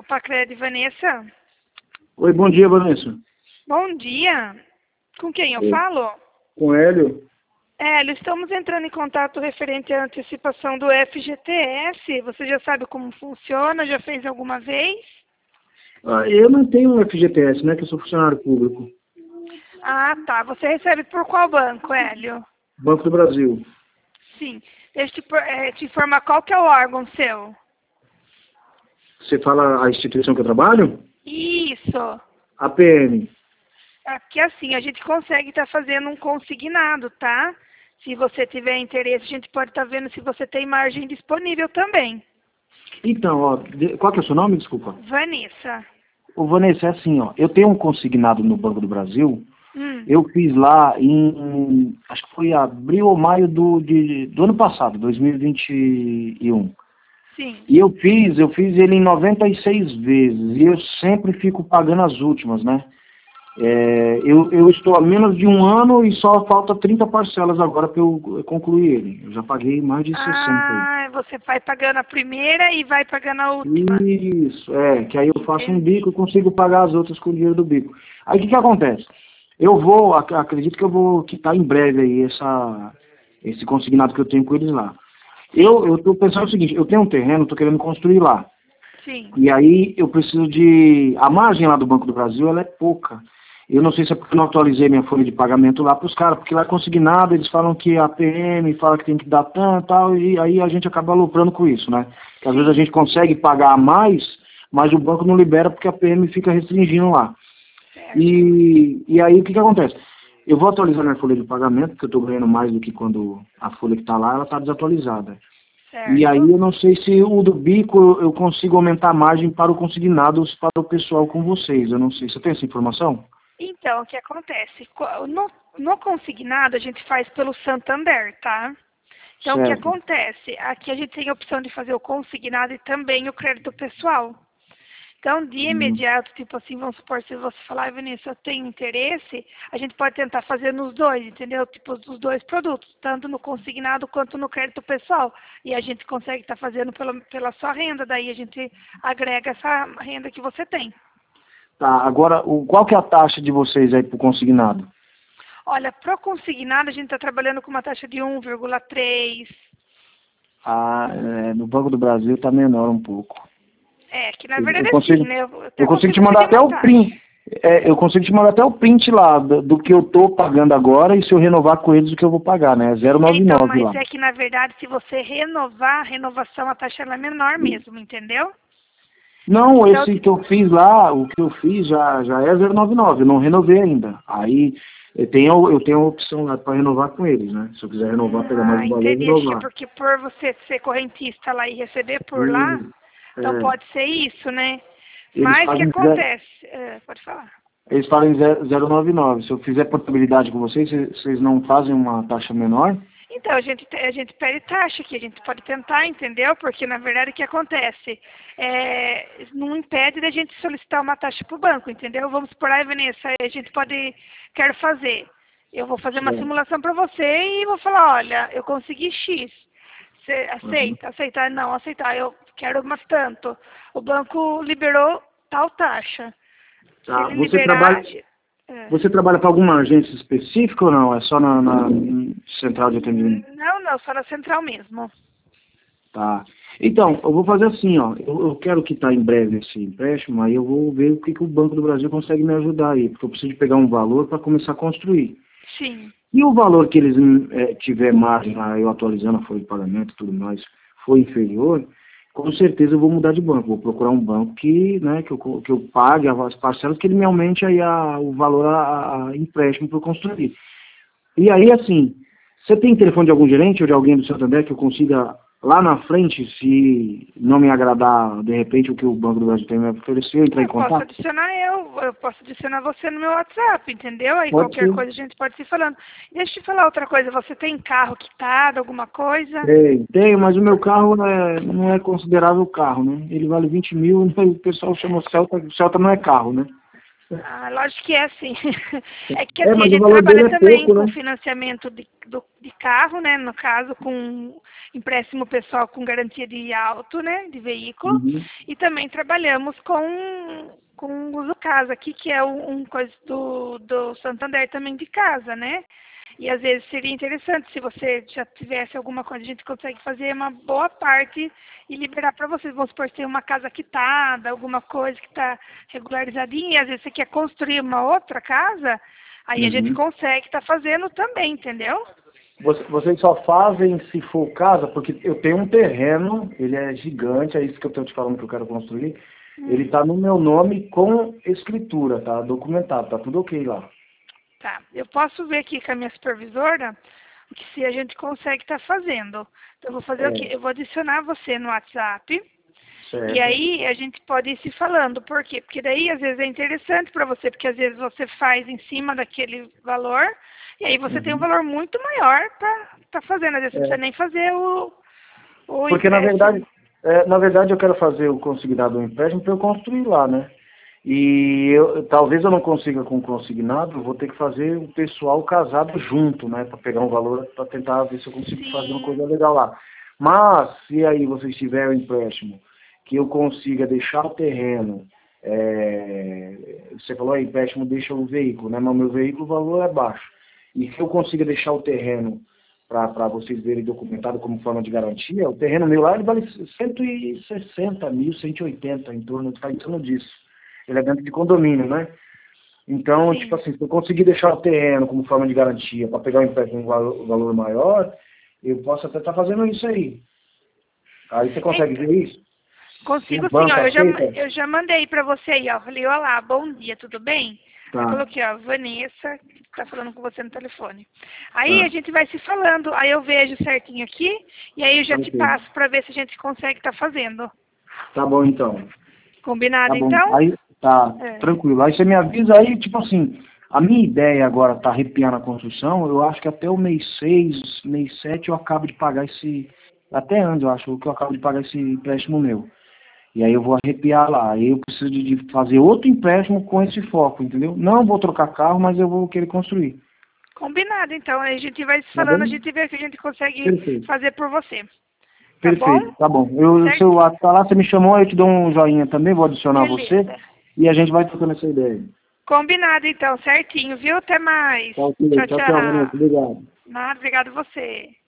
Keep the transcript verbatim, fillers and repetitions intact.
Opa, Cred, Vanessa. Oi, bom dia, Vanessa. Bom dia. Com quem eu Oi. falo? Com Hélio? Hélio, estamos entrando em contato referente à antecipação do F G T S. Você já sabe como funciona? Já fez alguma vez? Ah, eu não tenho um F G T S, né? Que eu sou funcionário público. Ah, tá. Você recebe por qual banco, Hélio? Banco do Brasil. Sim. Deixa eu te, por- eh, te informar qual que é o órgão seu. Você fala a instituição que eu trabalho? Isso. A P M. Aqui assim, a gente consegue estar fazendo um consignado, tá? Se você tiver interesse, a gente pode estar vendo se você tem margem disponível também. Então, ó, de- qual que é o seu nome? Desculpa. Vanessa. Ô, Vanessa, é assim, ó. Eu tenho um consignado no Banco do Brasil. Hum, Eu fiz lá em, acho que foi abril ou maio do, de, do ano passado, dois mil e vinte e um. sim. E eu fiz, eu fiz ele em noventa e seis vezes. E eu sempre fico pagando as últimas, né? É, eu, eu estou há menos de um ano e só falta trinta parcelas agora para eu concluir ele. Eu já paguei mais de sessenta. Ah, você vai pagando a primeira e vai pagando a última. Isso, é, que aí eu faço um Entendi. bico e consigo pagar as outras com o dinheiro do bico. Aí o que que acontece? Eu vou, ac- acredito que eu vou quitar em breve aí essa, esse consignado que eu tenho com eles lá. Eu, eu tô pensando o seguinte, eu tenho um terreno, tô querendo construir lá. Sim. E aí eu preciso de... A margem lá do Banco do Brasil, ela é pouca. Eu não sei se é porque eu não atualizei minha folha de pagamento lá para os caras, porque lá é consignado, eles falam que a P M fala que tem que dar tanto e tal, e aí a gente acaba lucrando com isso, né? Que às vezes a gente consegue pagar mais, mas o banco não libera porque a P M fica restringindo lá. Certo. E, e aí o que que acontece? Eu vou atualizar minha folha de pagamento, porque eu estou ganhando mais do que quando a folha que está lá, ela está desatualizada. E aí Certo. eu não sei se o do bico eu consigo aumentar a margem para o consignado para o pessoal com vocês. Eu não sei. Você tem essa informação? Então, o que acontece? Co- No, no consignado, a gente faz pelo Santander, tá? Então, o que Certo. acontece? Aqui a gente tem a opção de fazer o consignado e também o crédito pessoal. Então, de Hum. imediato, tipo assim, vamos supor, se você falar, "Ai, Vinícius, eu tenho interesse", a gente pode tentar fazer nos dois, entendeu? Tipo, os dois produtos, tanto no consignado quanto no crédito pessoal. E a gente consegue estar fazendo pela, pela sua renda, daí a gente agrega essa renda que você tem. Tá, agora, o, qual que é a taxa de vocês aí pro consignado? Olha, pro consignado, a gente está trabalhando com uma taxa de um vírgula três. Ah, é, no Banco do Brasil tá menor um pouco. É, que na Eu, eu verdade é assim, consigo, né? Eu até eu consigo te consigo mandar pedir até uma o taxa. print. É, eu consigo te mandar até o print lá do, do que eu tô pagando agora e se eu renovar com eles o que eu vou pagar, né? zero É, nove então, nove mas lá. é que na verdade, se você renovar, a renovação, a taxa ela é menor mesmo, entendeu? Não, Então, esse que eu fiz lá, o que eu fiz já, já é zero nove nove, eu não renovei ainda. Aí eu tenho, eu tenho a opção lá para renovar com eles, né? Se eu quiser renovar, pegar mais ah, o valor e entendi. Acho que é renovar. porque por você ser correntista lá e receber por lá, E, então é, pode ser isso, né? eles Mas o que fazem zero, acontece? É, pode falar. eles fazem zero nove nove. Se eu fizer portabilidade com vocês, vocês vocês não fazem uma taxa menor? Então, a gente, te- a gente pede taxa aqui, a gente pode tentar, entendeu? Porque, na verdade, o que acontece? É, não impede da gente solicitar uma taxa para o banco, entendeu? Vamos por aí, Vanessa, a gente pode, quero fazer. Eu vou fazer uma Certo. simulação para você e vou falar, olha, eu consegui X. Você Uhum. aceita? Aceitar? Não, aceitar. Eu quero mais tanto. O banco liberou tal taxa. Se Tá. ele Você liberar... trabalha, é. você trabalha para alguma agência específica ou não? É só na, na central de atendimento? Não, não, só na central mesmo. Tá. Então, eu vou fazer assim, ó. Eu, eu quero quitar em breve esse empréstimo, aí eu vou ver o que, que o Banco do Brasil consegue me ajudar aí, porque eu preciso de pegar um valor para começar a construir. Sim. E o valor que eles hum, eh, tiver margem lá, eu atualizando a folha de pagamento e tudo mais, for inferior, com certeza eu vou mudar de banco. Vou procurar um banco que, né, que, eu, co- que eu pague as parcelas, que ele me aumente aí a, o valor a, a a empréstimo para eu construir. E aí, assim, você tem telefone de algum gerente ou de alguém do Santander que eu consiga, lá na frente, se não me agradar, de repente, o que o Banco do Brasil tem me oferecer, entrar em Eu posso contato? adicionar eu, eu posso adicionar você no meu WhatsApp, entendeu? Aí Pode qualquer ser. coisa a gente pode se falando. Deixa eu te falar outra coisa, você tem carro quitado, alguma coisa? Tem, tem, mas o meu carro é, não é considerável carro, né? Ele vale vinte mil, né? O pessoal chama Celta, o Celta não é carro, né? Ah, lógico que é assim. É que É, assim, a mas o gente valor dele trabalha é também pouco, com né? financiamento de, do, de carro, né? No caso, com empréstimo pessoal com garantia de auto, né? De veículo. Uhum. E também trabalhamos com, com uso casa aqui, que é um, um coisa do, do Santander também de casa, né? E às vezes seria interessante, se você já tivesse alguma coisa, a gente consegue fazer uma boa parte e liberar para vocês. Vamos supor, se tem uma casa quitada, alguma coisa que está regularizadinha, e às vezes você quer construir uma outra casa, aí a gente Uhum. consegue estar fazendo também, entendeu? Você- Vocês só fazem se for casa, porque eu tenho um terreno, ele é gigante, é isso que eu estou te falando que eu quero construir. Ele Hum, está no meu nome com escritura, tá documentado, tá tudo ok lá. tá. Eu posso ver aqui com a minha supervisora o que se a gente consegue estar fazendo. Então, eu vou fazer o quê? É, Eu vou adicionar você no WhatsApp. E certo. aí a gente pode ir se falando. Por quê? Porque daí às vezes é interessante para você, porque às vezes você faz em cima daquele valor, e aí você tem um Uhum. valor muito maior para estar fazendo. Às vezes você não precisa É, nem fazer o, o porque na empréstimo. verdade, é, na verdade eu quero fazer o consignado do empréstimo para eu construir lá, né? E eu, talvez eu não consiga com o consignado, eu vou ter que fazer o pessoal casado junto, né? Para pegar um valor, para tentar ver se eu consigo fazer uma Sim, coisa legal lá. Mas, se aí vocês tiverem um empréstimo, que eu consiga deixar o terreno, é, você falou aí, empréstimo deixa o veículo, né? Mas o meu veículo o valor é baixo. E se eu consiga deixar o terreno para vocês verem documentado como forma de garantia, o terreno meu lá ele vale cento e sessenta mil, cento e oitenta, em torno, tá em torno disso. Ele é dentro de condomínio, né? Então, tipo sim. assim, se eu conseguir deixar o terreno como forma de garantia para pegar um empréstimo com um valor, valor maior, eu posso até estar fazendo isso aí. Aí você consegue Então, ver isso? Se o consigo sim, ó. banco Eu já, aceita? eu já mandei para você aí, ó. Falei, olá, bom dia, tudo bem? Aí Tá, coloquei, ó, Vanessa, que tá falando com você no telefone. Aí a tá, gente vai se falando, aí eu vejo certinho aqui, e aí eu já tá te ok. passo para ver se a gente consegue estar fazendo. Tá bom então. Combinado, Tá bom. então? Aí, tá, É. tranquilo. Aí você me avisa aí, tipo assim, a minha ideia agora tá arrepiando a construção, eu acho que até o mês seis, mês sete eu acabo de pagar esse, até antes eu acho que eu acabo de pagar esse empréstimo meu. E aí eu vou arrepiar lá. Aí eu preciso de de fazer outro empréstimo com esse foco, entendeu? Não vou trocar carro, mas eu vou querer construir. Combinado, então. Aí a gente vai se Tá falando, a bom? gente vê o que a gente consegue Perfeito. fazer por você. Tá bom? Perfeito, tá bom. Eu, se eu Certo? tá lá, você me chamou, eu te dou um joinha também, vou adicionar você Beleza. e a gente vai trocando essa ideia. Combinado, então, certinho, viu? Até mais. Tá ok. Tchau, Tchau, tchau, Vanessa. tchau. Obrigado. Nada, obrigado a você.